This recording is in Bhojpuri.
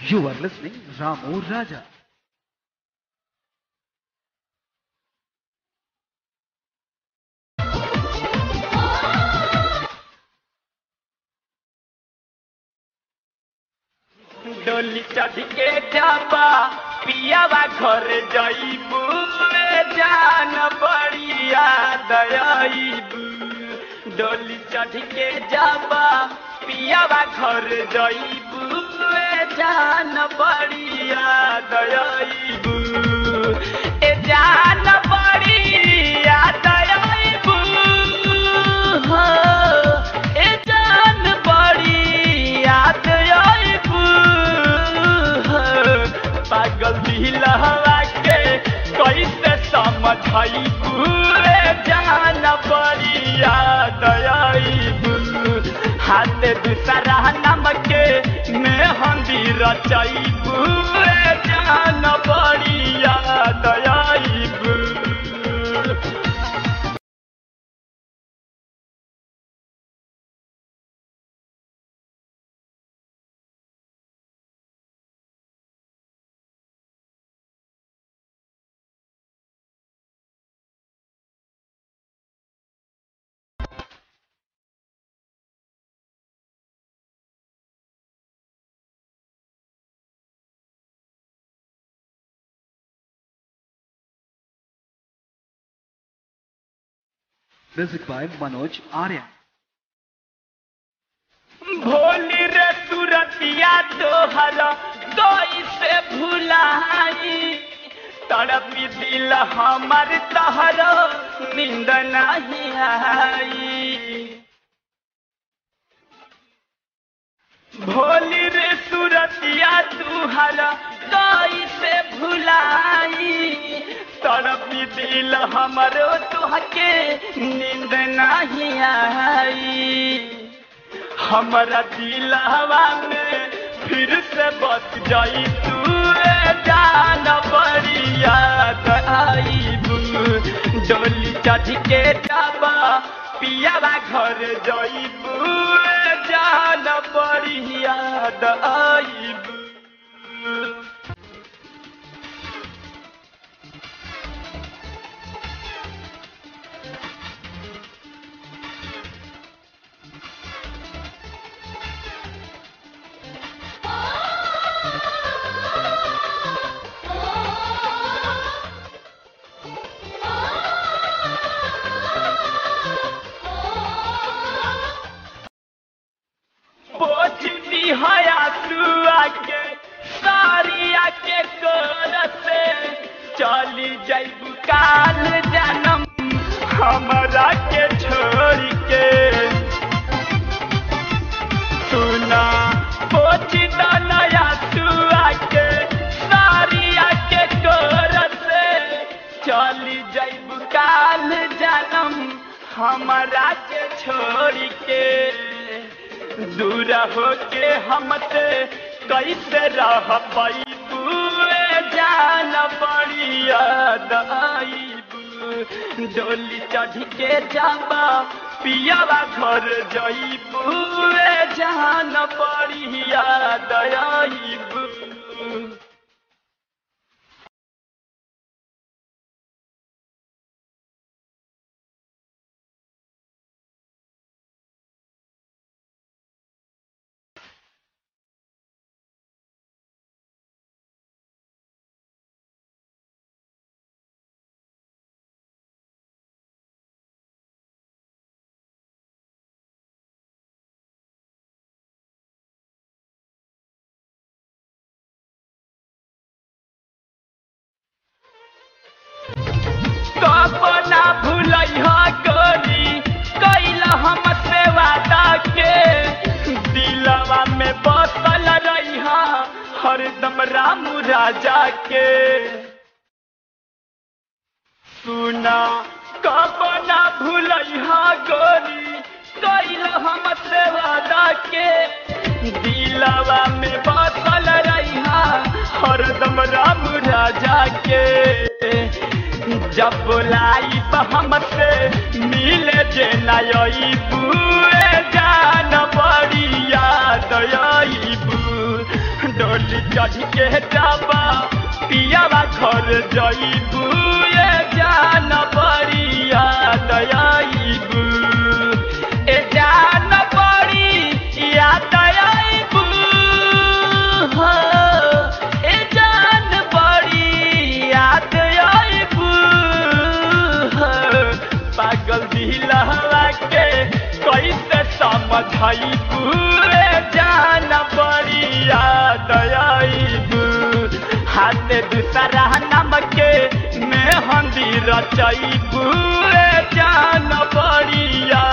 You are listening Ramu Raja. डोली चढ़ के जाबा पियावा घर जाइबू जान बड़ी याद आइबू। डोली चढ़ के जाबा पियावा घर जाइबू जान बड़ी याद आइबू। ए जान बड़ी याद आइबू हो ए जान बड़ी याद आइबू। पागल दिलवा के कैसे समझाइबू जान बड़ी याद आइबू। हाथ दूसरा नाम के मेहंदी रचाइबू जान बड़ी याद आइबू। Music by Manoj Arya. भोली रे तुरतिया तोहरा कोई से भुलाई। तड़पी दिल हमार तहरो नींद नहीं आई। भोली रे तुरतिया तोहरा कोई से भुलाई। तड़पी दिल हमारो तुहके नींद नहीं आई। हमारा दिलवा में फिर से बस जाई तू जान बड़ी याद आइबू। डोली चढ़ के जाबा पियावा घर जाइबू जान बड़ी याद आइबू। पोछती हया सुआ के सारिया के कोर से चली जाइबू काल जन्म हमरा के छोड़ के। सुना पोछता नया सुआ के सारिया के कोर से चली जाइबू काल जन्म हमरा के छोड़ के। दूर होके हमसे कैसे रह पाइबू जान बड़ी याद आइबू। डोली चढ़ के जाबा पियावा घर जाइबू जान बड़ी याद आइबू। कपना भूलैहा गोरी कैला हमसे वादा के। दिलवा में बसल रहिहा हरदम रामू राजा के। सुना कपना भूलैहा गोरी कैला हमसे वादा के। दिलवा में बसल रहिहा हरदम रामू राजा के। जब बोलाई हमसे मिले जेना आइबू जान बड़ी याद आइबू। डोली चढ़ के जाबा पियावा घर जईबू ए जान बड़ी याद आईबू ए जान बड़ी याद आईबू हो ए जान बड़ी याद आईबू हो पागल दिलवा के कैसे समझाईबू ए जान बड़ी याद आईबू हाथ दूसरा नाम के मेहंदी रचईबू ए जान बड़ी